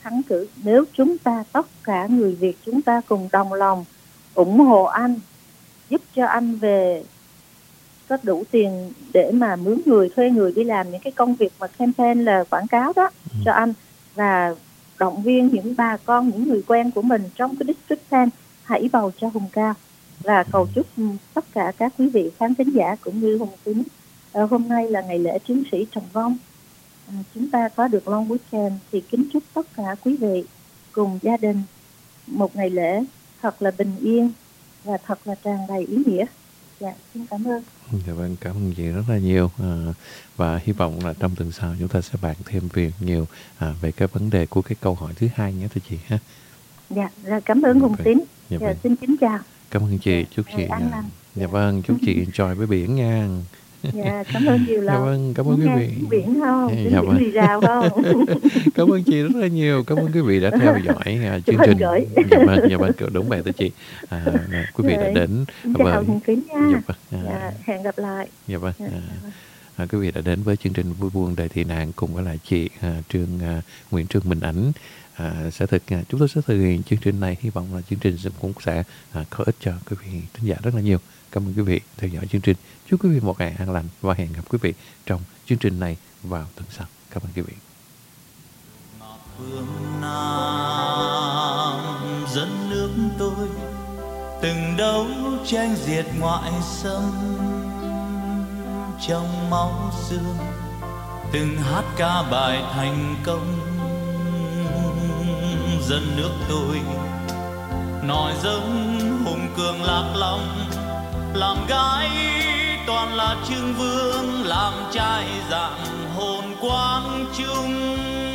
thắng cử. Nếu chúng ta, tất cả người Việt, chúng ta cùng đồng lòng ủng hộ anh, giúp cho anh về có đủ tiền để mà mướn người, thuê người đi làm những cái công việc mà campaign là quảng cáo đó cho anh, và động viên những bà con, những người quen của mình trong cái district 10 hãy bầu cho Hùng Cao. Và cầu chúc tất cả các quý vị khán thính giả cũng như Hùng Tín, hôm nay là ngày lễ chiến sĩ Trần Vong, chúng ta có được long weekend, thì kính chúc tất cả quý vị cùng gia đình một ngày lễ thật là bình yên và thật là tràn đầy ý nghĩa. Dạ, xin cảm ơn. Dạ vâng, cảm ơn chị rất là nhiều, và hy vọng là trong tuần sau chúng ta sẽ bàn thêm nhiều về cái vấn đề của cái câu hỏi thứ hai nhé thưa chị ha. Dạ, cảm ơn Hùng Tín. Dạ, dạ, xin kính chào. Cảm ơn chị, chúc chị an lành. Dạ vâng, chúc chị enjoy với biển nha. Dạ, cảm ơn nhiều lắm. Dạ vâng, cảm ơn quý vị. Biển không? Dạ vâng. Biển rào không? Cảm ơn chị rất là nhiều. Cảm ơn quý vị đã theo dõi chương trình. Dạ vâng, đúng vậy thưa chị. Quý vị đã đến chào Hùng Tín nha. Dạ vâng, hẹn gặp lại. Dạ vâng. Quý vị đã đến với chương trình Vui Buồn Đầy Tị Nạn cùng với lại chị Nguyễn Trương Minh Ảnh. Chúng tôi sẽ thực hiện chương trình này, hy vọng là chương trình cũng sẽ có ích cho quý vị thính giả rất là nhiều. Cảm ơn quý vị theo dõi chương trình. Chúc quý vị một ngày an lành và hẹn gặp quý vị trong chương trình này vào tuần sau. Cảm ơn quý vị. Phương Nam dẫn nước tôi từng đấu tranh diệt ngoại xâm, trong máu xương từng hát ca bài thành công. Dân nước tôi nòi giống hùng cường lạc long, làm gái toàn là trưng vương, làm trai dạng hồn quang trung.